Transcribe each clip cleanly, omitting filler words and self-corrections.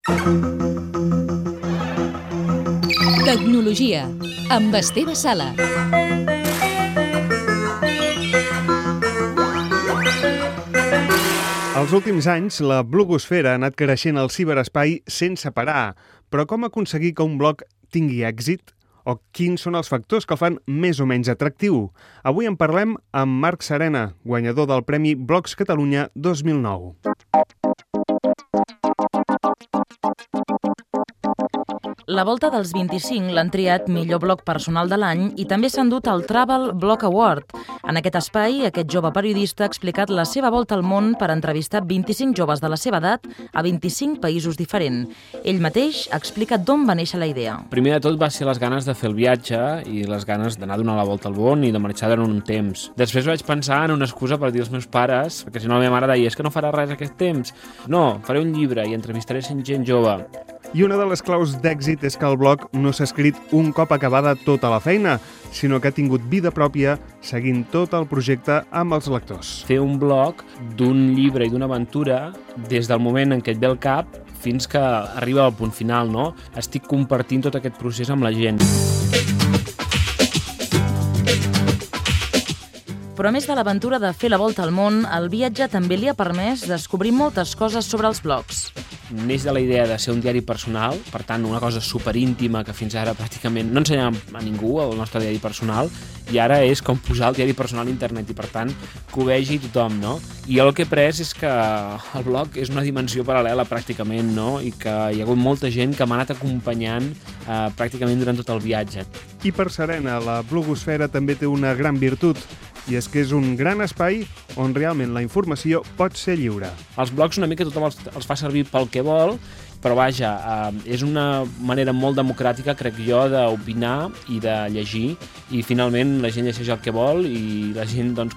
Tecnologia, amb Esteve Sala. Els últims anys, la blogosfera ha anat creixent al ciberespai sense parar. Però com aconseguir que un blog tingui èxit? O quins són els factors que el fan més o menys atractiu? Avui en parlem amb Marc Serena, guanyador del Premi Blogs Catalunya 2009. La Volta dels 25 l'han triat millor blog personal de l'any i també s'ha endut el Travel Blog Award. En aquest espai, aquest jove periodista ha explicat la seva volta al món per entrevistar 25 joves de la seva edat a 25 països diferents. Ell mateix ha explicat d'on va néixer la idea. Primer de tot va ser les ganes de fer el viatge i les ganes d'anar a donar la volta al món i de marxar durant un temps. Després vaig pensar en una excusa per dir als meus pares, perquè si no la meva mare deia, és que no farà res aquest temps. No, faré un llibre i entrevistaré gent jove. I una de les claus d'èxit és que el blog no s'ha escrit un cop acabada tota la feina, sinó que ha tingut vida pròpia seguint tot el projecte amb els lectors. Fer un blog d'un llibre i d'una aventura des del moment en què et ve el cap fins que arriba al punt final, no? Estic compartint tot aquest procés amb la gent. Però a més de l'aventura de fer la volta al món, el viatge també li ha permès descobrir moltes coses sobre els blogs. Neix de la idea de ser un diari personal, per tant, una cosa superíntima que fins ara pràcticament no ensenyàvem a ningú, el nostre diari personal, i ara és com posar el diari personal a internet i, per tant, que ho vegi tothom, no? I el que he pres és que el blog és una dimensió paral·lela pràcticament, no? I que hi ha hagut molta gent que m'ha anat acompanyant pràcticament durant tot el viatge. I per Serena, la blogosfera també té una gran virtut, i és que és un gran espai on realment la informació pot ser lliure. Els blogs una mica tothom els fa servir pel que vol, però vaja, és una manera molt democràtica, crec jo, d'opinar i de llegir, i finalment la gent llegeix el que vol i la gent doncs,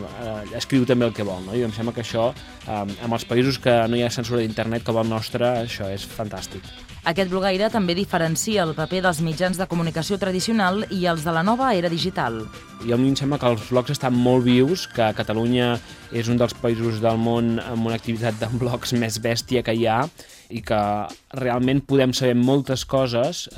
escriu també el que vol, no? I em sembla que això, amb els països que no hi ha censura d'internet com el nostre, això és fantàstic. Aquest blogaire també diferencia el paper dels mitjans de comunicació tradicional i els de la nova era digital. I a mi em sembla que els blogs estan molt vius, que Catalunya és un dels països del món amb una activitat de blogs més bèstia que hi ha i que realment podem saber moltes coses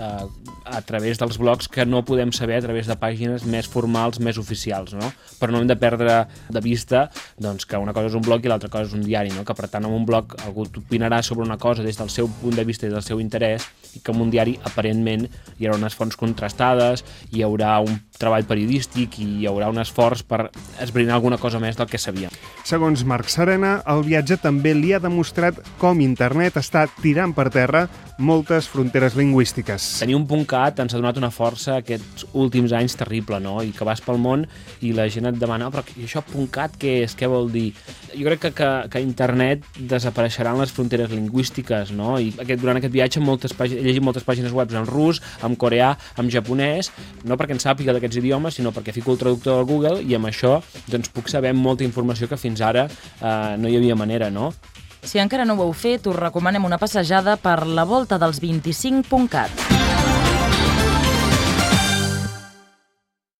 a través dels blogs que no podem saber a través de pàgines més formals, més oficials, no? Però no hem de perdre de vista doncs, que una cosa és un blog i l'altra cosa és un diari, no? Que per tant en un blog algú opinarà sobre una cosa des del seu punt de vista i del seu interès i que en un diari aparentment hi haurà unes fonts contrastades, hi haurà un treball periodístic i hi haurà un esforç per esbrinar alguna cosa més del que sabíem. Segons Marc Serena, el viatge també li ha demostrat com internet està tirant per terra moltes fronteres lingüístiques. Tenir un .cat ens ha donat una força aquests últims anys terrible, no? I que vas pel món i la gent et demana però això .cat què és? Què vol dir? Jo crec que internet desapareixeran les fronteres lingüístiques, no? I durant aquest viatge he llegit moltes pàgines web en rus, en coreà, en japonès, no perquè en sàpiga d'aquests idiomes, sinó perquè fico el traductor al Google i amb això doncs, puc saber molta informació que fins ara no hi havia manera, no? Si encara no ho heu fet, us recomanem una passejada per la Volta dels 25.cat.